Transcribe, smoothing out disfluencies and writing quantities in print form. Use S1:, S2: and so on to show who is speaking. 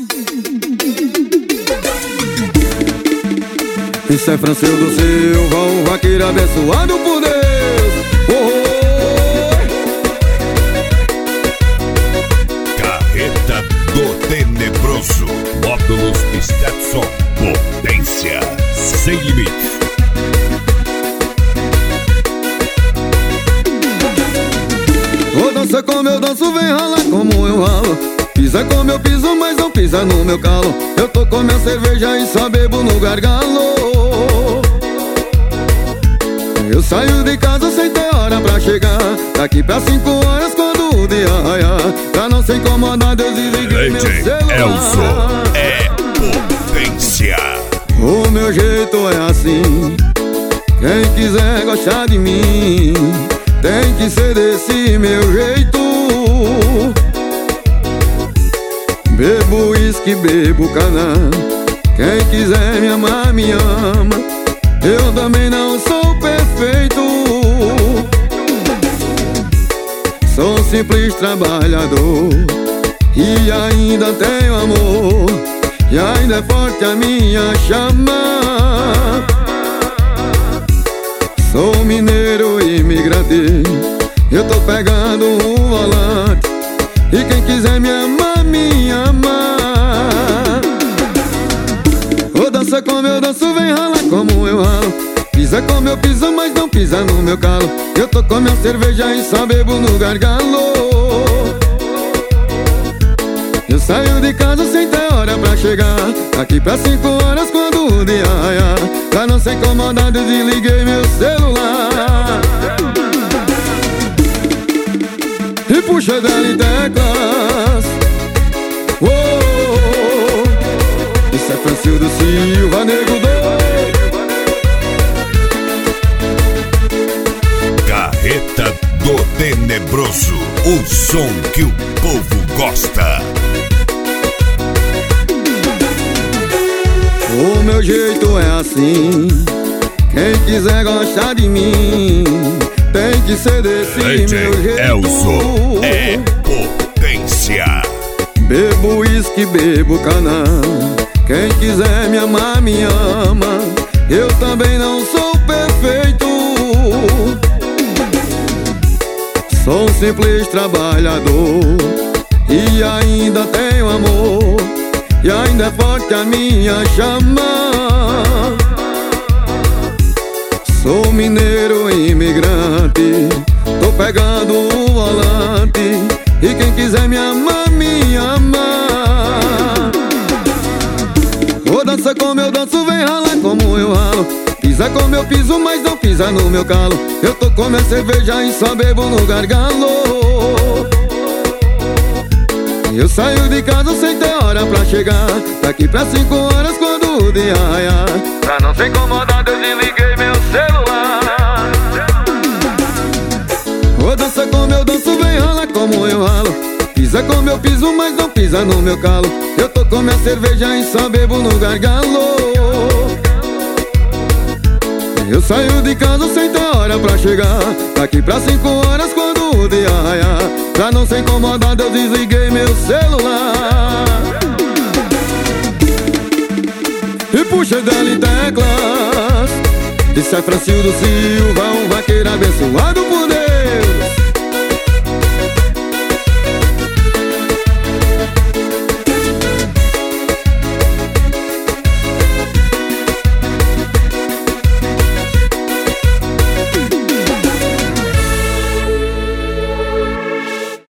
S1: Isso é Francildo Silva, um vaqueiro abençoado por Deus.
S2: Carreta do Tenebroso. Módulos Stetson. Potência sem limites.
S1: Vou dançar como eu danço, vem ralar como eu ralo. Pisa como eu piso, mas não pisa no meu calo. Eu tô com minha cerveja e só bebo no gargalo. Eu saio de casa sem ter hora pra chegar. Daqui pra 5 horas quando o dia raiar. Pra não ser incomodado eu desliguei meu celular.
S2: Elzo é potência.
S1: O meu jeito é assim. Quem quiser gostar de mim tem que ser desse meu jeito. Bebo uísque, bebo caná. Quem quiser me amar, me ama. Eu também não sou perfeito. Sou um simples trabalhador e ainda tenho amor. E ainda é forte a minha chama. Sou mineiro imigrante. Eu tô pegando um volante. E quem quiser me amar, me ama. Ou dança como eu danço, vem ralar como eu ralo. Pisa como eu piso, mas não pisa no meu calo. Eu tô com minha cerveja e só bebo no gargalo. Eu saio de casa sem ter hora pra chegar. Daqui pra 5 horas quando o dia raiar. Pra não ser incomodado eu desliguei meu celular. E puxa dela em teclas. Isso é Francildo Silva, nego doido.
S2: Carreta do Tenebroso. O som que o povo gosta.
S1: O meu jeito é assim. Quem quiser gostar de mim tem que ser desse meu jeito.
S2: Elzo é potência.
S1: Bebo uísque, bebo caná. Quem quiser me amar, me ama. Eu também não sou perfeito. Sou um simples trabalhador e ainda tenho amor. E ainda é forte a minha chama. Sou mineiro imigrante. Tô pegando um volante. E quem quiser me amar, me ama. Ou dança como eu danço, vem ralar como eu ralo. Pisa como eu piso, mas não pisa no meu calo. Eu tô com minha cerveja e só bebo no gargalo. Eu saio de casa sem ter hora pra chegar. Daqui pra 5 horas quando o dia raiar. Pra não ser incomodado eu desliguei meu celular. Ou dança como eu danço, vem ralar como eu ralo. Pisa como eu piso, mas não pisa no meu calo. Eu tô com minha cerveja e só bebo no gargalo. Eu saio de casa sem ter hora pra chegar. Daqui pra 5 horas quando o dia raiar. Pra não ser incomodado eu desliguei meu celular. E puxa dela em teclas. Isso é Francildo Silva, um vaqueiro abençoado por Deus.